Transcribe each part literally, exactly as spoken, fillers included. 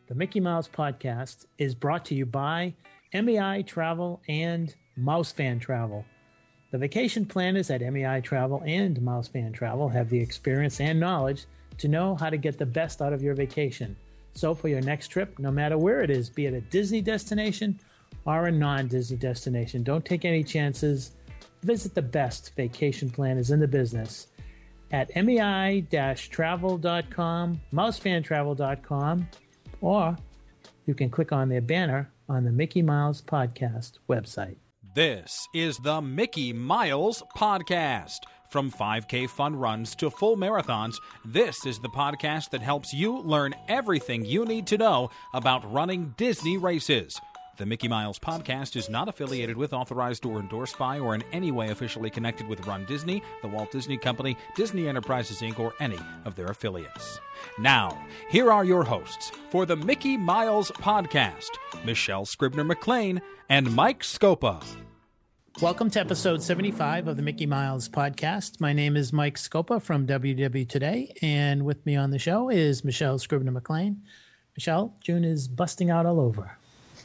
The Mickey Mouse Podcast is brought to you by M E I Travel and Mousefan Travel. The vacation planners at M E I Travel and Mousefan Travel have the experience and knowledge to know how to get the best out of your vacation. So for your next trip, no matter where it is, be it a Disney destination or a non-Disney destination, don't take any chances. Visit the best vacation planners in the business at M E I travel dot com, mousefan travel dot com, or you can click on their banner on the Mickey Mouse Podcast website. This is the Mickey Miles Podcast. From five K fun runs to full marathons, this is the podcast that helps you learn everything you need to know about running Disney races. The Mickey Miles Podcast is not affiliated with, authorized, or endorsed by, or in any way officially connected with Run Disney, the Walt Disney Company, Disney Enterprises, Incorporated, or any of their affiliates. Now, here are your hosts for the Mickey Miles Podcast, Michelle Scribner-McLean and Mike Scopa. Welcome to episode seventy-five of the Mickey Miles Podcast. My name is Mike Scopa from W W Today, and with me on the show is Michelle Scribner-McLean. Michelle, June is busting out all over.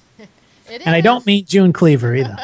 It and is. I don't mean June Cleaver either.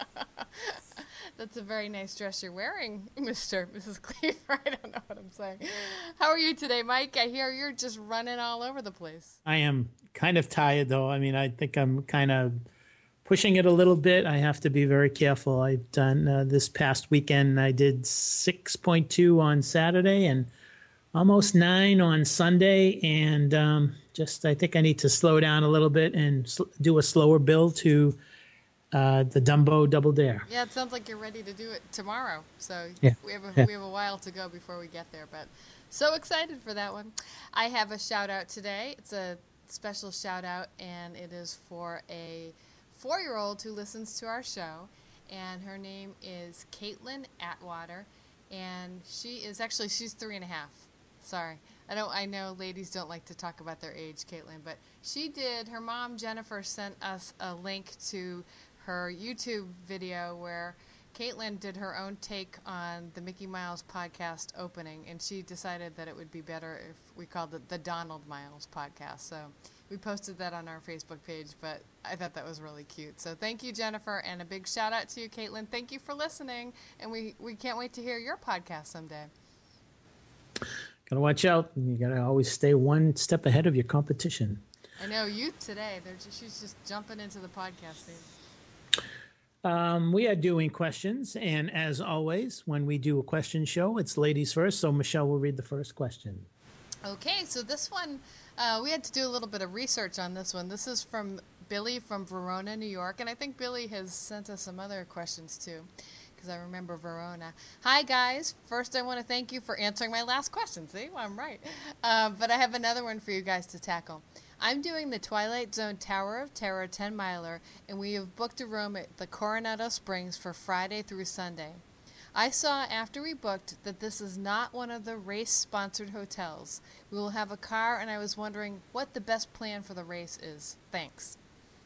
That's a very nice dress you're wearing, Mister Missus Cleaver. I don't know what I'm saying. How are you today, Mike? I hear you're just running all over the place. I am kind of tired, though. I mean, I think I'm kind of pushing it a little bit. I have to be very careful. I've done uh, this past weekend, I did six point two on Saturday and almost nine on Sunday. And um, just I think I need to slow down a little bit and sl- do a slower build to uh, the Dumbo Double Dare. Yeah, it sounds like you're ready to do it tomorrow. So yeah. we have a, yeah. we have a while to go before we get there. But so excited for that one. I have a shout out today. It's a special shout out, and it is for a four-year-old who listens to our show, and her name is Caitlin Atwater, and she is actually she's three and a half. Sorry, I don't. I know ladies don't like to talk about their age, Caitlin, but she did. Her mom Jennifer sent us a link to her YouTube video where Caitlin did her own take on the Mickey Miles Podcast opening, and she decided that it would be better if we called it the Donald Miles Podcast. So we posted that on our Facebook page, but I thought that was really cute. So thank you, Jennifer, and a big shout out to you, Caitlin. Thank you for listening, and we, we can't wait to hear your podcast someday. Gotta watch out. You gotta always stay one step ahead of your competition. I know you today. They're just, she's just jumping into the podcast scene. Um, we are doing questions, and as always, when we do a question show, it's ladies first. So Michelle will read the first question. Okay, so this one, uh, we had to do a little bit of research on this one. This is from Billy from Verona, New York, and I think Billy has sent us some other questions too, because I remember Verona. Hi, guys. First, I want to thank you for answering my last question. See, well, I'm right. Uh, but I have another one for you guys to tackle. I'm doing the Twilight Zone Tower of Terror ten-miler, and we have booked a room at the Coronado Springs for Friday through Sunday. I saw after we booked that this is not one of the race-sponsored hotels. We will have a car, and I was wondering what the best plan for the race is. Thanks.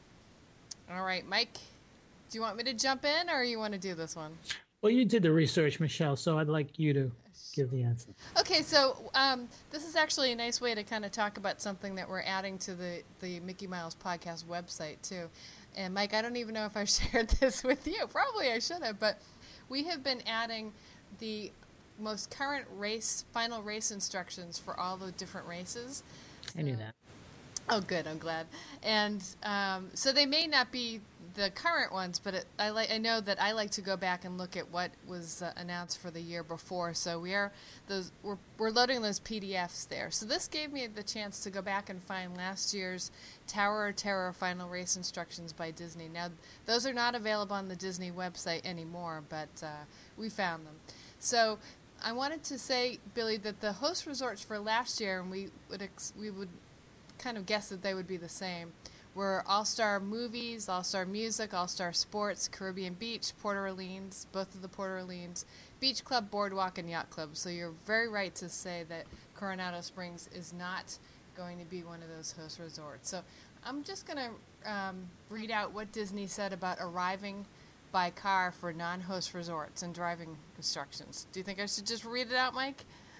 All right, Mike, do you want me to jump in, or you want to do this one? Well, you did the research, Michelle, so I'd like you to give the answer. Okay, so um, this is actually a nice way to kind of talk about something that we're adding to the, the Mickey Miles Podcast website, too. And, Mike, I don't even know if I shared this with you. Probably I should have, but we have been adding the most current race, final race instructions for all the different races. I knew that. Oh, good. I'm glad. And um, so they may not be the current ones, but it, I like. I know that I like to go back and look at what was uh, announced for the year before. So we are those we're we're loading those P D Fs there. So this gave me the chance to go back and find last year's Tower of Terror final race instructions by Disney. Now those are not available on the Disney website anymore, but uh, we found them. So I wanted to say, Billy, that the host resorts for last year, and we would ex- we would kind of guess that they would be the same, were All-Star Movies, All-Star Music, All-Star Sports, Caribbean Beach, Port Orleans, both of the Port Orleans, Beach Club, Boardwalk, and Yacht Club. So you're very right to say that Coronado Springs is not going to be one of those host resorts. So I'm just going to um, read out what Disney said about arriving by car for non-host resorts and driving instructions. Do you think I should just read it out, Mike?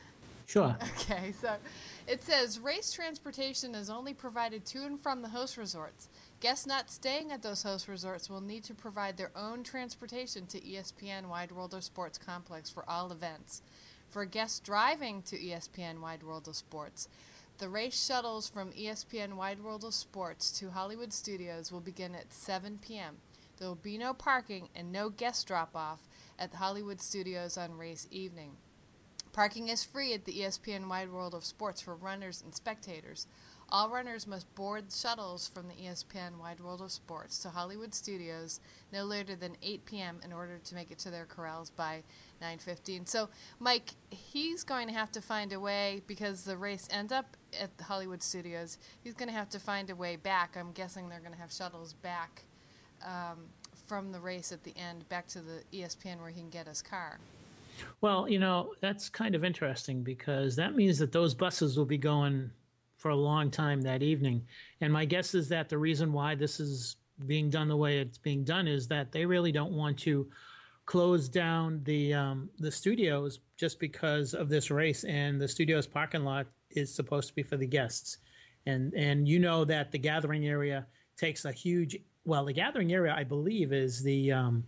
Sure. Okay, so it says race transportation is only provided to and from the host resorts. Guests not staying at those host resorts will need to provide their own transportation to E S P N Wide World of Sports complex for all events. For guests driving to E S P N Wide World of Sports, the race shuttles from E S P N Wide World of Sports to Hollywood Studios will begin at seven p.m. There will be no parking and no guest drop-off at the Hollywood Studios on race evening. Parking is free at the E S P N Wide World of Sports for runners and spectators. All runners must board shuttles from the E S P N Wide World of Sports to Hollywood Studios no later than eight p.m. in order to make it to their corrals by nine fifteen. So, Mike, he's going to have to find a way, because the race ends up at the Hollywood Studios, he's going to have to find a way back. I'm guessing they're going to have shuttles back um, from the race at the end back to the E S P N where he can get his car. Well, you know, that's kind of interesting, because that means that those buses will be going for a long time that evening. And my guess is that the reason why this is being done the way it's being done is that they really don't want to close down the um, the studios just because of this race. And the studios parking lot is supposed to be for the guests. And, and you know that the gathering area takes a huge, well, the gathering area, I believe, is the... Um,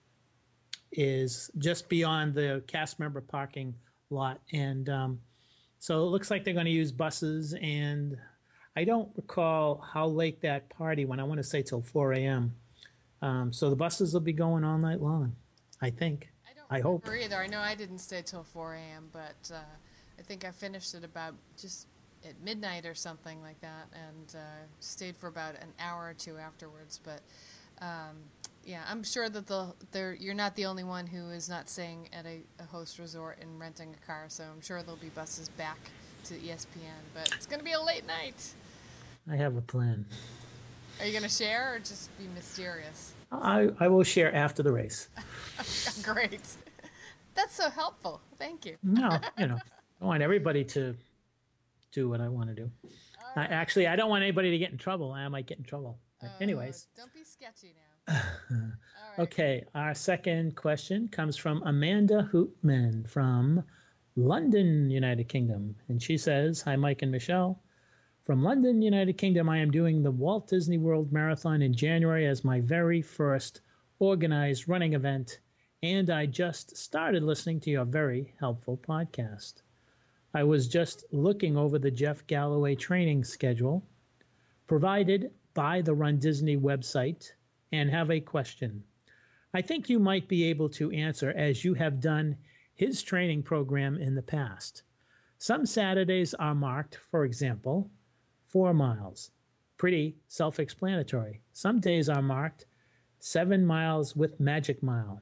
is just beyond the cast member parking lot. And um, so it looks like they're going to use buses. And I don't recall how late that party went. I want to say till four a.m. Um, so the buses will be going all night long, I think. I don't I remember hope. either. I know I didn't stay till four a.m., but uh, I think I finished at about just at midnight or something like that, and uh, stayed for about an hour or two afterwards. But um, yeah, I'm sure that the there you're not the only one who is not staying at a, a host resort and renting a car, so I'm sure there'll be buses back to E S P N, but it's going to be a late night. I have a plan. Are you going to share or just be mysterious? I, I will share after the race. Great. That's so helpful. Thank you. No, you know, I want everybody to do what I want to do. Right. I, actually, I don't want anybody to get in trouble. I might get in trouble. But Uh, anyways. Don't be sketchy now. All right. Okay, our second question comes from Amanda Hoopman from London, United Kingdom. And she says, hi, Mike and Michelle. From London, United Kingdom, I am doing the Walt Disney World Marathon in January as my very first organized running event, and I just started listening to your very helpful podcast. I was just looking over the Jeff Galloway training schedule provided by the Run Disney website and have a question. I think you might be able to answer, as you have done his training program in the past. Some Saturdays are marked, for example, four miles. Pretty self-explanatory. Some days are marked seven miles with Magic Mile.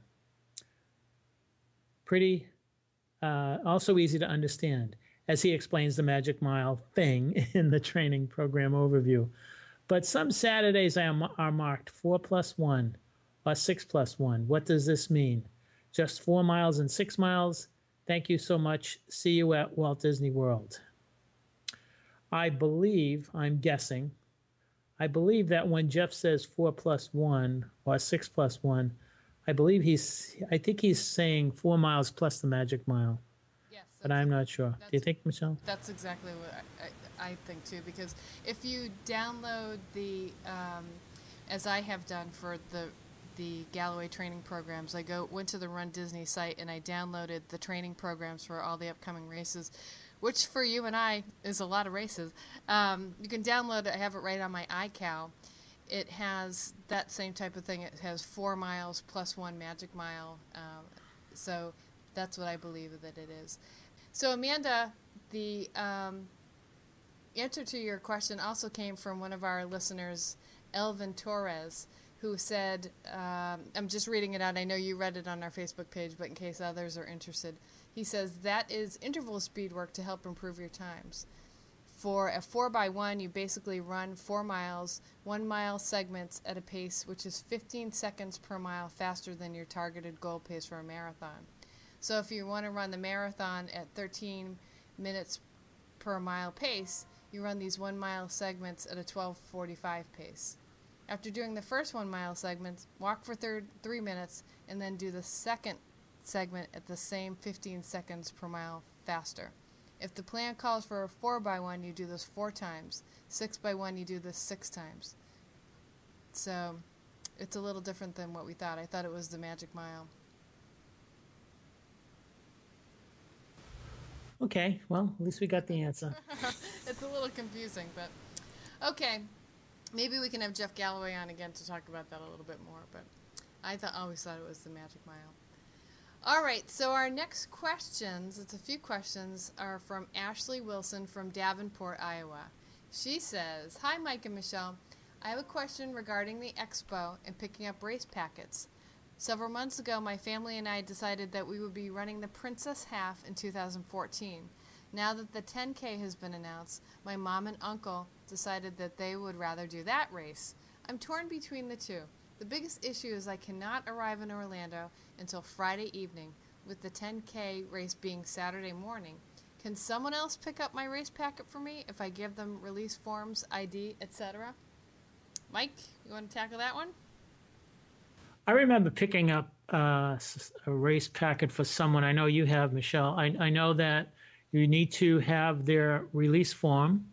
Pretty uh, also easy to understand, as he explains the Magic Mile thing in the training program overview. But some Saturdays are, are marked four plus one or six plus one. What does this mean? Just four miles and six miles? Thank you so much. See you at Walt Disney World. I believe, I'm guessing, I believe that when Jeff says four plus one or six plus one, I believe he's, I think he's saying four miles plus the Magic Mile. Yes. But I'm not sure. Do you think, Michelle? That's exactly what I, I, I think too, because if you download the, um, as I have done for the the Galloway training programs, I go went to the Run Disney site and I downloaded the training programs for all the upcoming races, which for you and I is a lot of races. Um, you can download it. I have it right on my iCal. It has that same type of thing. It has four miles plus one Magic Mile. Um, so that's what I believe that it is. So Amanda, the um, answer to your question also came from one of our listeners, Elvin Torres, who said, um, I'm just reading it out. I know you read it on our Facebook page, but in case others are interested, he says that is interval speed work to help improve your times. For a four by one, you basically run four miles, one mile segments at a pace which is fifteen seconds per mile faster than your targeted goal pace for a marathon. So if you want to run the marathon at thirteen minutes per mile pace, you run these one mile segments at a twelve forty-five pace. After doing the first one mile segment, walk for third, three minutes and then do the second segment at the same fifteen seconds per mile faster. If the plan calls for a four by one, you do this four times. Six by one, you do this six times. So it's a little different than what we thought. I thought it was the Magic Mile. Okay, well, at least we got the answer. It's a little confusing, but okay. Maybe we can have Jeff Galloway on again to talk about that a little bit more, but I thought always thought it was the Magic Mile. All right, so our next questions, it's a few questions, are from Ashley Wilson from Davenport, Iowa. She says, "Hi, Mike and Michelle. I have a question regarding the expo and picking up race packets. Several months ago, my family and I decided that we would be running the Princess Half in two thousand fourteen. Now that the ten K has been announced, my mom and uncle decided that they would rather do that race. I'm torn between the two. The biggest issue is I cannot arrive in Orlando until Friday evening, with the ten K race being Saturday morning. Can someone else pick up my race packet for me if I give them release forms, I D, et cetera" Mike, you want to tackle that one? I remember picking up uh, a race packet for someone. I know you have, Michelle. I, I know that you need to have their release form,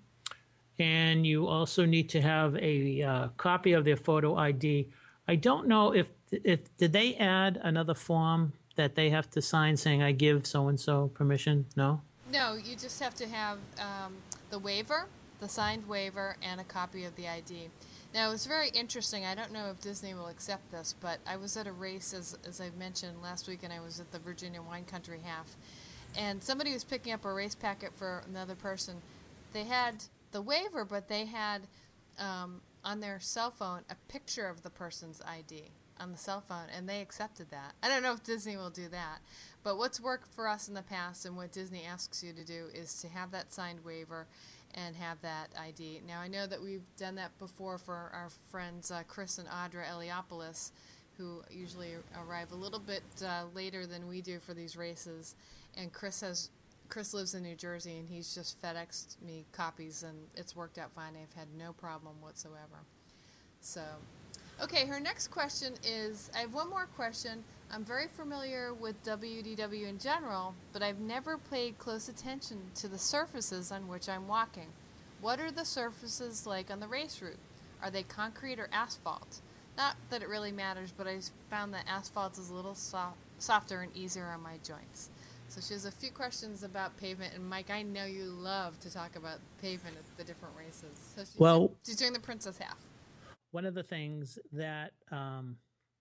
and you also need to have a uh, copy of their photo I D. I don't know if if did they add another form that they have to sign saying I give so and so permission? No. No, you just have to have um, the waiver, the signed waiver, and a copy of the I D. Now, it was very interesting. I don't know if Disney will accept this, but I was at a race, as, as I mentioned last week, and I was at the Virginia Wine Country Half. And somebody was picking up a race packet for another person. They had the waiver, but they had um, on their cell phone a picture of the person's I D on the cell phone, and they accepted that. I don't know if Disney will do that. But what's worked for us in the past and what Disney asks you to do is to have that signed waiver and have that I D. Now, I know that we've done that before for our friends uh, Chris and Audra Eliopoulos, who usually arrive a little bit uh, later than we do for these races. And Chris has Chris lives in New Jersey, and he's just FedExed me copies, and it's worked out fine. I've had no problem whatsoever. So, okay, her next question is, I have one more question. I'm very familiar with W D W in general, but I've never paid close attention to the surfaces on which I'm walking. What are the surfaces like on the race route? Are they concrete or asphalt? Not that it really matters, but I found that asphalt is a little soft, softer and easier on my joints. So she has a few questions about pavement, and Mike, I know you love to talk about pavement at the different races. So she's, Well, she's doing the Princess Half. One of the things that um,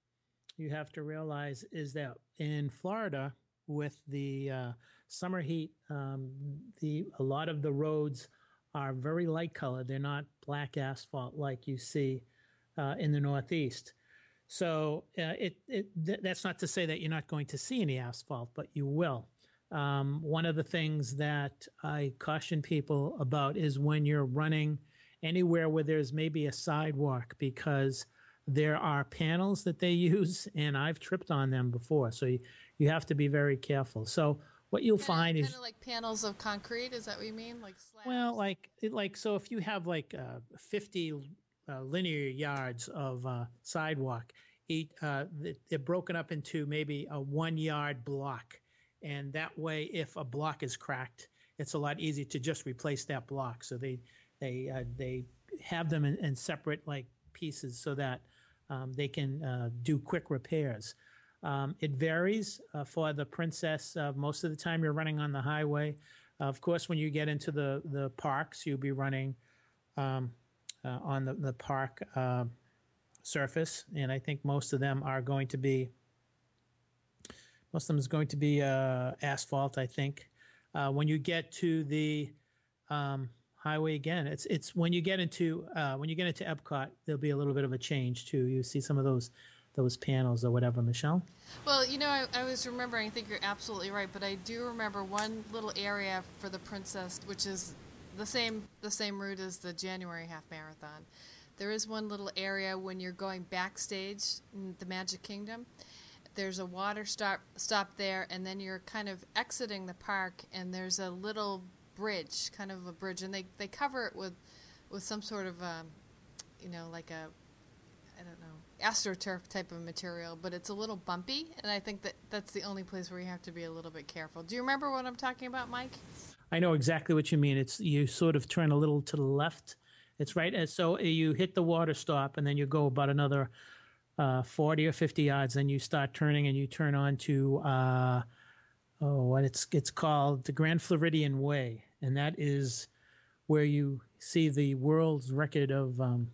you have to realize is that in Florida, with the uh, summer heat, um, the a lot of the roads are very light colored. They're not black asphalt like you see uh, in the Northeast. So uh, it, it th- that's not to say that you're not going to see any asphalt, but you will. Um, one of the things that I caution people about is when you're running anywhere where there's maybe a sidewalk, because there are panels that they use, and I've tripped on them before. So you, you have to be very careful. So what you'll Kinda, find kinda is like panels of concrete. Is that what you mean? Like slabs? well, like like so if you have like uh, fifty uh, linear yards of uh, sidewalk, each, uh, they're broken up into maybe a one yard block. And that way, if a block is cracked, it's a lot easier to just replace that block. So they they uh, they have them in, in separate like pieces so that um, they can uh, do quick repairs. Um, it varies uh, for the Princess. Uh, most of the time, you're running on the highway. Uh, of course, when you get into the the parks, you'll be running um, uh, on the the park uh, surface, and I think most of them are going to be. Most of them is going to be uh, asphalt, I think. Uh, when you get to the um, highway again, it's it's when you get into uh, when you get into Epcot, there'll be a little bit of a change too. You see some of those those panels or whatever, Michelle. Well, you know, I, I was remembering. I think you're absolutely right, but I do remember one little area for the Princess, which is the same the same route as the January Half Marathon. There is one little area when you're going backstage in the Magic Kingdom. There's a water stop stop there, and then you're kind of exiting the park, and there's a little bridge, kind of a bridge, and they, they cover it with with some sort of, um, you know, like a, I don't know, AstroTurf type of material, but it's a little bumpy, and I think that that's the only place where you have to be a little bit careful. Do you remember what I'm talking about, Mike? I know exactly what you mean. It's you sort of turn a little to the left. It's right as so you hit the water stop, and then you go about another uh, forty or fifty yards, then you start turning, and you turn on to uh, oh, what it's it's called the Grand Floridian Way, and that is where you see the world's record of um,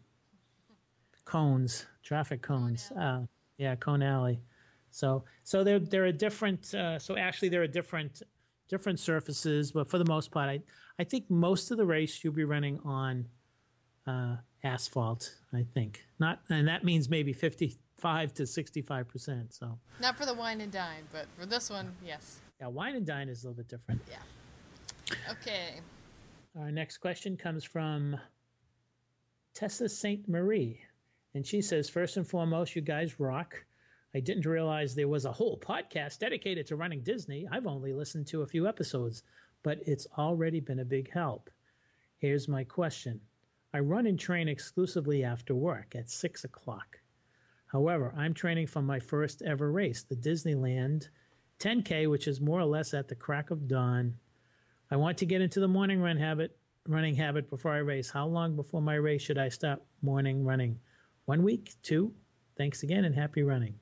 cones, traffic cones. Cone Alley. Uh, yeah, Cone Alley. So, so there there are different. Uh, so actually, there are different different surfaces, but for the most part, I I think most of the race you'll be running on uh, asphalt. I think not, and that means maybe fifty-five to sixty-five percent. So Not for the wine and dine, but for this one, yes. yeah, wine and dine is a little bit different. Yeah. Okay. Our next question comes from Tessa Saint Marie. And she says, first and foremost, you guys rock. I didn't realize there was a whole podcast dedicated to running Disney. I've only listened to a few episodes, but it's already been a big help. Here's my question. I run and train exclusively after work at six o'clock. However, I'm training for my first ever race, the Disneyland ten K, which is more or less at the crack of dawn. I want to get into the morning run habit, running habit before I race. How long before my race should I start morning running? One week? Two? Thanks again and happy running.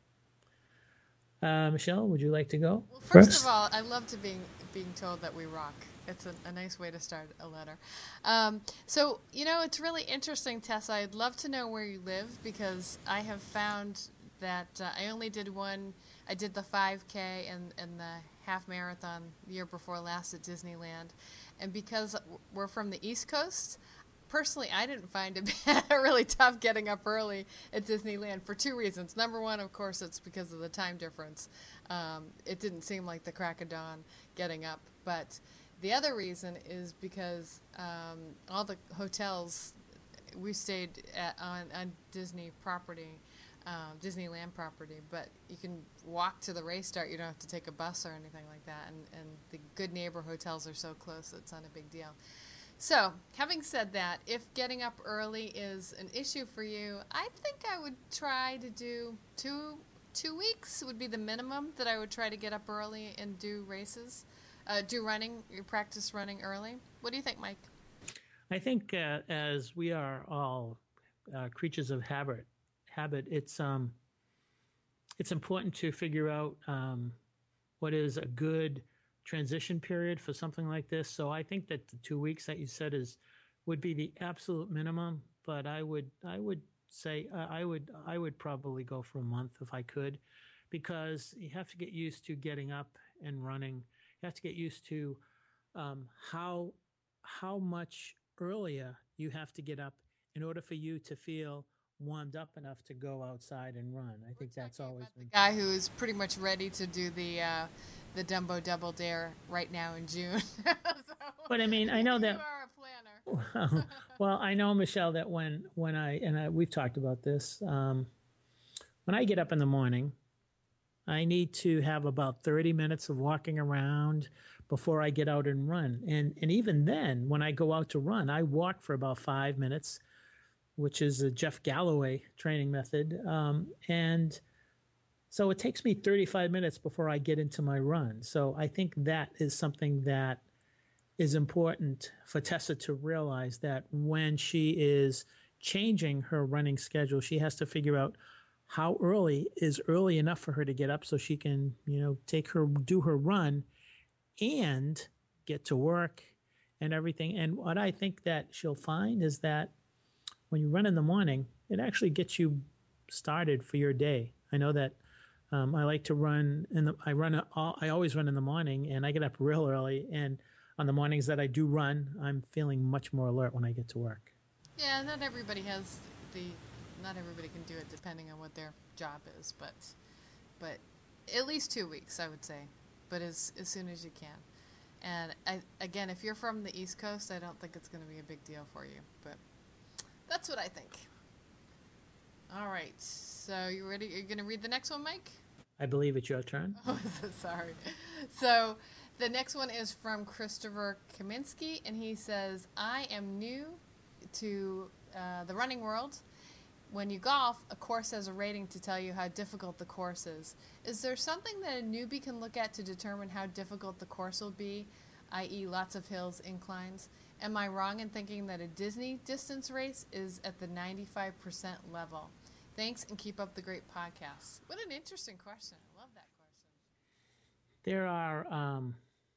Uh, Michelle, would you like to go? Well, first, first? of all, I love to being being told that we rock. It's a, a nice way to start a letter. Um, so, you know, it's really interesting, Tessa. I'd love to know where you live because I have found that uh, I only did one. I did the five K and, and the half marathon the year before last at Disneyland. And because we're from the East Coast, personally, I didn't find it really tough getting up early at Disneyland for two reasons. Number one, of course, it's because of the time difference. Um, it didn't seem like the crack of dawn getting up. But the other reason is because um, all the hotels, we stayed at, on, on Disney property, um, Disneyland property, but you can walk to the race start. You don't have to take a bus or anything like that. And, and the Good Neighbor hotels are so close, it's not a big deal. So, having said that, if getting up early is an issue for you, I think I would try to do two two weeks would be the minimum that I would try to get up early and do races, uh, do running, practice running early. What do you think, Mike? I think uh, as we are all uh, creatures of habit, habit, it's um, it's important to figure out um, what is a good transition period for something like this. So I think that the two weeks that you said is would be the absolute minimum. But I would I would say uh, I would I would probably go for a month if I could, because you have to get used to getting up and running. You have to get used to um, how how much earlier you have to get up in order for you to feel warmed up enough to go outside and run. I think that's always been the guy who is pretty much ready to do the uh, the Dumbo Double Dare right now in June. So, but I mean, I know that. You are a planner. Well, I know, Michelle, that when when I and I, we've talked about this. Um, when I get up in the morning, I need to have about thirty minutes of walking around before I get out and run. And and even then, when I go out to run, I walk for about five minutes, which is a Jeff Galloway training method. Um, and so it takes me thirty-five minutes before I get into my run. So I think that is something that is important for Tessa to realize, that when she is changing her running schedule, she has to figure out how early is early enough for her to get up so she can, you know, take her, do her run and get to work and everything. And what I think that she'll find is that when you run in the morning, it actually gets you started for your day. I know that um, I like to run, in the, I run, all, I always run in the morning, and I get up real early. And on the mornings that I do run, I'm feeling much more alert when I get to work. Yeah, not everybody has the, not everybody can do it depending on what their job is, but, but at least two weeks, I would say, but as as soon as you can. And I, again, if you're from the East Coast, I don't think it's going to be a big deal for you, but that's what I think. All right. So you ready? You're going to read the next one, Mike? I believe it's your turn. Oh, so sorry. So the next one is from Christopher Kaminsky, and he says, I am new to uh, the running world. when you golf, a course has a rating to tell you how difficult the course is. Is there something that a newbie can look at to determine how difficult the course will be, that is lots of hills, inclines? Am I wrong in thinking that a Disney distance race is at the ninety-five percent level? Thanks, and keep up the great podcasts. What an interesting question. I love that question. There are, um,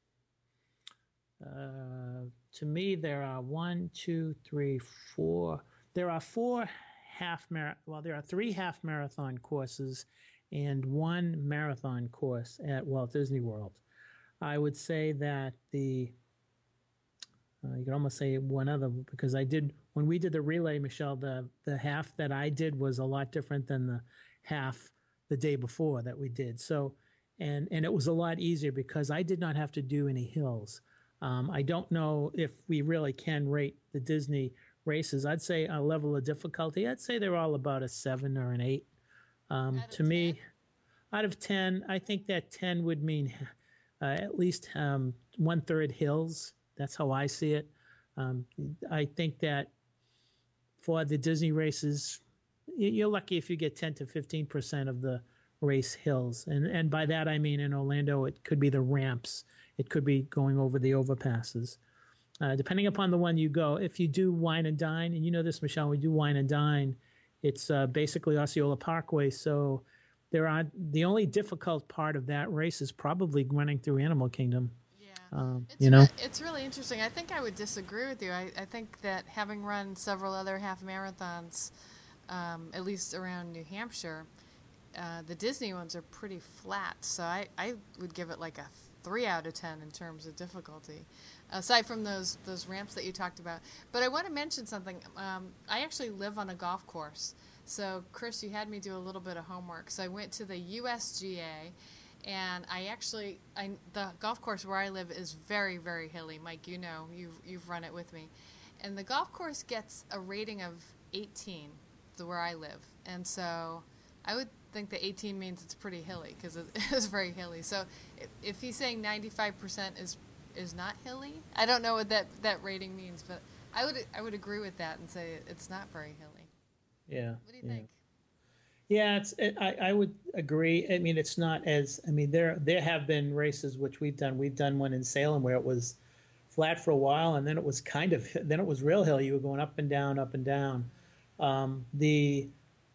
uh, to me, there are one, two, three, four. There are four half mar. Well, there are three half marathon courses and one marathon course at Walt Disney World. I would say that the Uh, you could almost say one other, because I did, when we did the relay, Michelle, the, the half that I did was a lot different than the half the day before that we did. So, and, and it was a lot easier because I did not have to do any hills. Um, I don't know if we really can rate the Disney races. I'd say a level of difficulty, I'd say they're all about a seven or an eight. Um, to me, out of ten, I think that ten would mean uh, at least um, one third hills. That's how I see it. Um, I think that for the Disney races, you're lucky if you get ten to fifteen percent of the race hills. And, and by that, I mean in Orlando, it could be the ramps. It could be going over the overpasses. Uh, depending upon the one you go, if you do wine and dine, and you know this, Michelle, we do wine and dine, it's uh, basically Osceola Parkway. So there are, the only difficult part of that race is probably running through Animal Kingdom. Um, it's you know, re- it's really interesting. I think I would disagree with you. I, I think that having run several other half marathons, um, at least around New Hampshire, uh, the Disney ones are pretty flat. So I, I would give it like a three out of ten in terms of difficulty, aside from those those ramps that you talked about. But I want to mention something. Um, I actually live on a golf course. So Chris, you had me do a little bit of homework. So I went to the U S G A. And I actually, I, the golf course where I live is very, very hilly. Mike, you know, you've, you've run it with me. And the golf course gets a rating of eighteen, to where I live. And so I would think that eighteen means it's pretty hilly, because it is very hilly. So if, if he's saying ninety-five percent is is not hilly, I don't know what that, that rating means, but I would I would agree with that and say it's not very hilly. Yeah. What do you yeah. think? Yeah, it's. It, I, I would agree. I mean, it's not as. I mean, there there have been races which we've done. We've done one in Salem where it was flat for a while, and then it was kind of. Then it was real hill. You were going up and down, up and down. Um, the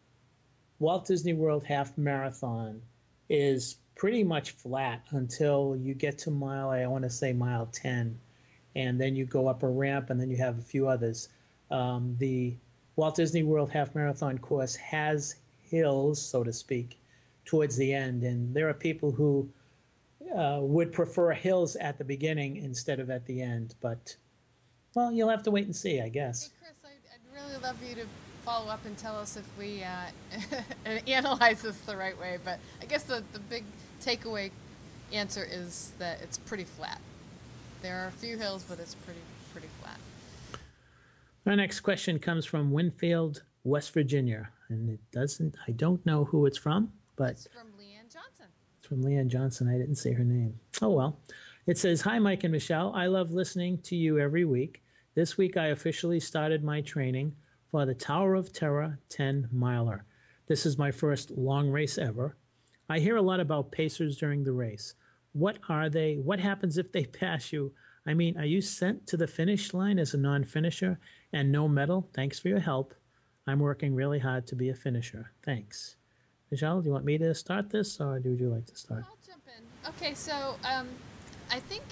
Walt Disney World Half Marathon is pretty much flat until you get to mile. I want to say mile ten, and then you go up a ramp, and then you have a few others. Um, the Walt Disney World Half Marathon course has hills, so to speak, towards the end. And there are people who uh, would prefer hills at the beginning instead of at the end. But, well, you'll have to wait and see, I guess. Hey, Chris, I'd, I'd really love you to follow up and tell us if we uh, analyze this the right way. But I guess the, the big takeaway answer is that it's pretty flat. There are a few hills, but it's pretty pretty flat. Our next question comes from Winfield, West Virginia, and it doesn't, I don't know who it's from, but It's from Leanne Johnson. It's from Leanne Johnson. I didn't see her name. Oh, well. It says, "Hi, Mike and Michelle. I love listening to you every week. This week I officially started my training for the Tower of Terror ten miler. This is my first long race ever. I hear a lot about pacers during the race. What are they? What happens if they pass you? I mean, are you sent to the finish line as a non-finisher and no medal? Thanks for your help. I'm working really hard to be a finisher. Thanks." Michelle, do you want me to start this, or would you like to start? I'll jump in. Okay, so um, I think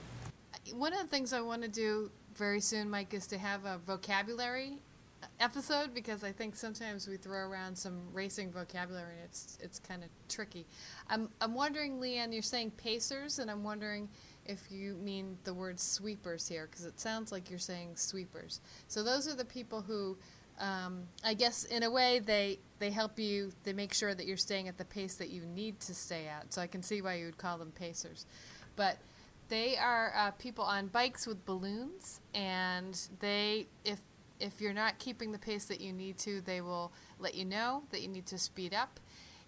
one of the things I want to do very soon, Mike, is to have a vocabulary episode, because I think sometimes we throw around some racing vocabulary and it's it's kind of tricky. I'm I'm wondering, Leanne, you're saying pacers, and I'm wondering if you mean the word sweepers here, because it sounds like you're saying sweepers. So those are the people who, um, I guess, in a way, they they help you. They make sure that you're staying at the pace that you need to stay at. So I can see why you would call them pacers, but they are uh, people on bikes with balloons, and they if if you're not keeping the pace that you need to, they will let you know that you need to speed up.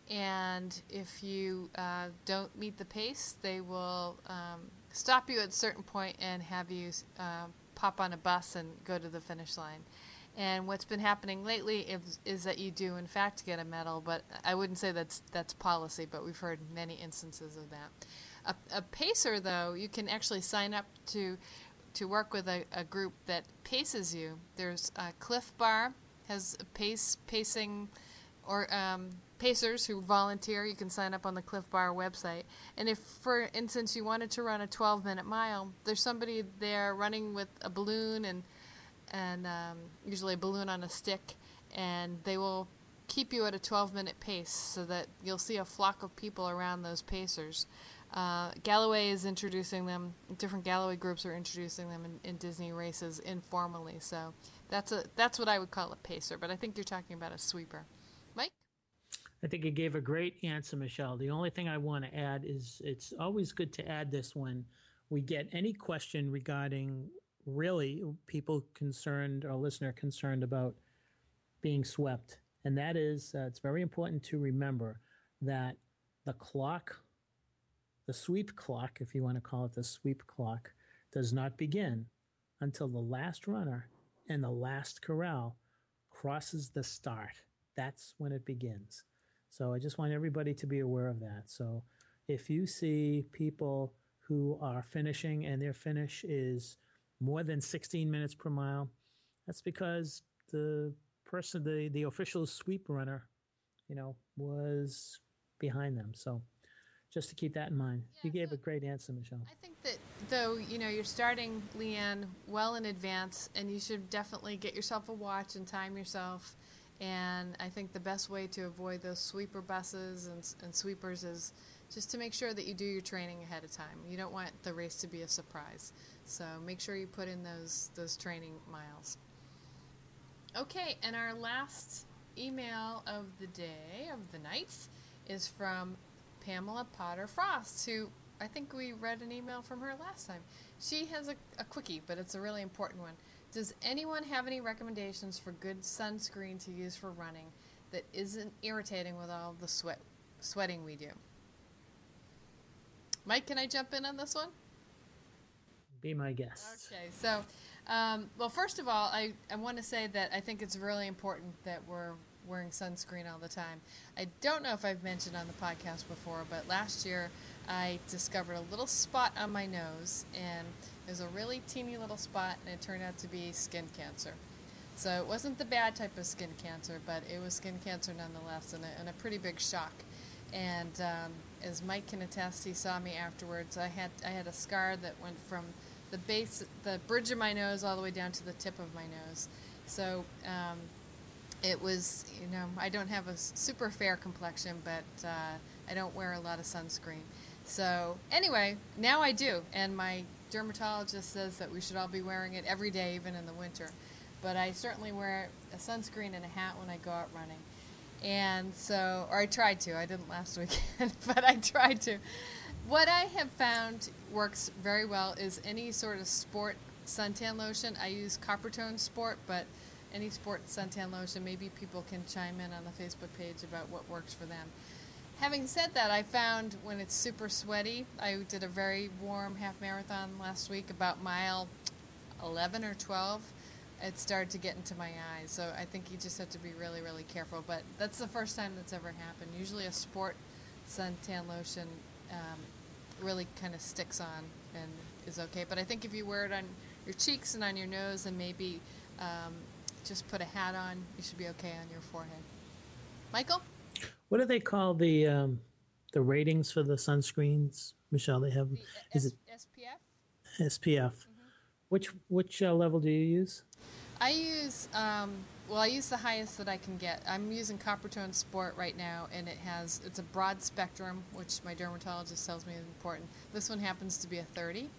And if you uh, don't meet the pace, they will um, stop you at a certain point and have you uh, pop on a bus and go to the finish line. And what's been happening lately is, is that you do, in fact, get a medal, but I wouldn't say that's that's policy, but we've heard many instances of that. A, a pacer, though, you can actually sign up to to work with a, a group that paces you. There's uh, Cliff Bar has a pace pacing or um, pacers who volunteer. You can sign up on the Cliff Bar website. And if, for instance, you wanted to run a twelve-minute mile, there's somebody there running with a balloon and and um, usually a balloon on a stick, and they will keep you at a twelve-minute pace so that you'll see a flock of people around those pacers. Uh, Galloway is introducing them, different Galloway groups are introducing them in, in Disney races informally, so that's a that's what I would call a pacer, but I think you're talking about a sweeper. Mike? I think you gave a great answer, Michelle. The only thing I want to add is it's always good to add this when we get any question regarding really people concerned or listener concerned about being swept. And that is, uh, it's very important to remember that the clock, the sweep clock, if you want to call it the sweep clock, does not begin until the last runner and the last corral crosses the start. That's when it begins. So I just want everybody to be aware of that. So if you see people who are finishing and their finish is more than sixteen minutes per mile, that's because the person, the, the official sweep runner, you know, was behind them. So just to keep that in mind. Yeah, you gave so a great answer, Michelle. I think that, though, you know, you're starting, Leanne, well in advance, and you should definitely get yourself a watch and time yourself. And I think the best way to avoid those sweeper buses and, and sweepers is just to make sure that you do your training ahead of time. You don't want the race to be a surprise. So make sure you put in those those training miles. Okay, and our last email of the day, of the night, is from Pamela Potter Frost, who I think we read an email from her last time. She has a, a quickie, but it's a really important one. Does anyone have any recommendations for good sunscreen to use for running that isn't irritating with all the sweat sweating we do? Mike, can I jump in on this one? Be my guest. Okay, so, um, well, first of all, I, I want to say that I think it's really important that we're wearing sunscreen all the time. I don't know if I've mentioned on the podcast before, but last year I discovered a little spot on my nose, and it was a really teeny little spot, and it turned out to be skin cancer. So it wasn't the bad type of skin cancer, but it was skin cancer nonetheless, and a, and a pretty big shock. And um, as Mike can attest, he saw me afterwards. I had I had a scar that went from the base, the bridge of my nose, all the way down to the tip of my nose. So um, it was, you know, I don't have a super fair complexion, but uh, I don't wear a lot of sunscreen. So anyway, now I do, and my dermatologist says that we should all be wearing it every day, even in the winter. But I certainly wear a sunscreen and a hat when I go out running. And so, or I tried to, I didn't last weekend, but I tried to. What I have found works very well is any sort of sport suntan lotion. I use Coppertone Sport, but any sport suntan lotion, maybe people can chime in on the Facebook page about what works for them. Having said that, I found when it's super sweaty, I did a very warm half marathon last week, about mile eleven or twelve. It started to get into my eyes, so I think you just have to be really, really careful. But that's the first time that's ever happened. Usually a sport suntan lotion um, really kind of sticks on and is okay. But I think if you wear it on your cheeks and on your nose and maybe um, just put a hat on, you should be okay on your forehead. Michael? What do they call the um, the ratings for the sunscreens, Michelle? They have the is S- it S P F? S P F. Mm-hmm. Which which uh, level do you use? I use um, well, I use the highest that I can get. I'm using Coppertone Sport right now, and it has it's a broad spectrum, which my dermatologist tells me is important. This one happens to be a thirty,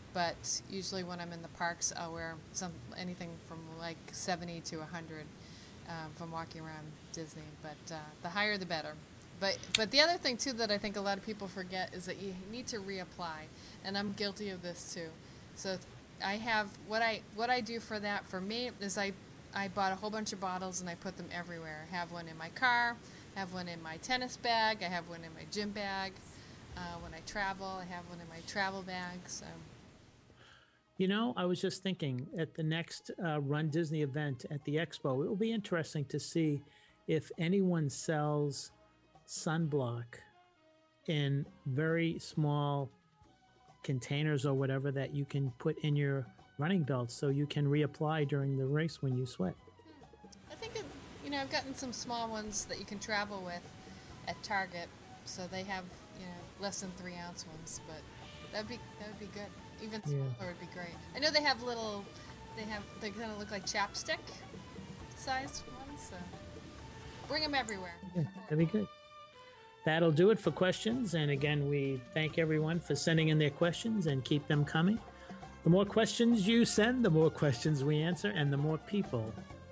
but usually when I'm in the parks, I'll wear some anything from like seventy to one hundred. Um, from walking around Disney, but uh, the higher the better. But but the other thing too that I think a lot of people forget is that you need to reapply, and I'm guilty of this too. So I have what I what I do for that for me is I I bought a whole bunch of bottles and I put them everywhere. I have one in my car, I have one in my tennis bag, I have one in my gym bag. Uh, when I travel, I have one in my travel bag. So You know, I was just thinking at the next uh, Run Disney event at the Expo, it will be interesting to see if anyone sells sunblock in very small containers or whatever that you can put in your running belt so you can reapply during the race when you sweat. I think, it, you know, I've gotten some small ones that you can travel with at Target, so they have, you know, less than three ounce ones, but that'd be that would be good. Even smaller yeah. would be great. I know they have little, they have they kind of look like chapstick sized ones, so bring them everywhere. Yeah, that'd be good. That'll do it for questions, and again, we thank everyone for sending in their questions and keep them coming. The more questions you send, the more questions we answer, and the more people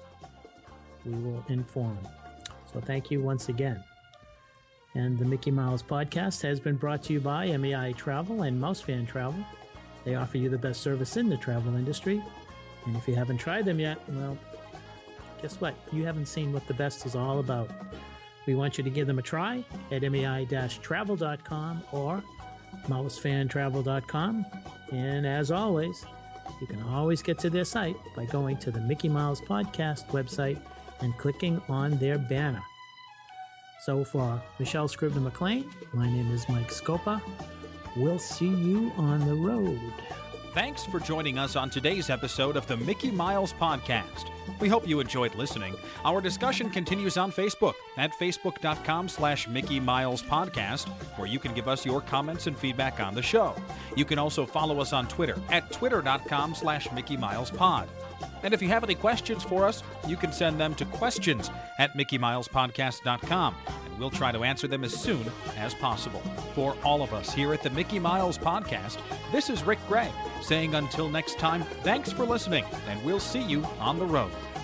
we will inform. So thank you once again. And the Mickey Miles podcast has been brought to you by M E I Travel and Mousefan Travel. They offer you the best service in the travel industry. And if you haven't tried them yet, well, guess what? You haven't seen what the best is all about. We want you to give them a try at M E I travel dot com or mousefan travel dot com. And as always, you can always get to their site by going to the Mickey Miles Podcast website and clicking on their banner. So for Michelle Scribner-McLean, my name is Mike Scopa. We'll see you on the road. Thanks for joining us on today's episode of the Mickey Miles Podcast. We hope you enjoyed listening. Our discussion continues on Facebook at facebook.com slash Mickey Miles Podcast, where you can give us your comments and feedback on the show. You can also follow us on Twitter at twitter.com slash Mickey Miles Pod. And if you have any questions for us, you can send them to questions at mickey miles podcast dot com, and we'll try to answer them as soon as possible. For all of us here at the Mickey Miles Podcast, this is Rick Gregg saying until next time, thanks for listening, and we'll see you on the road.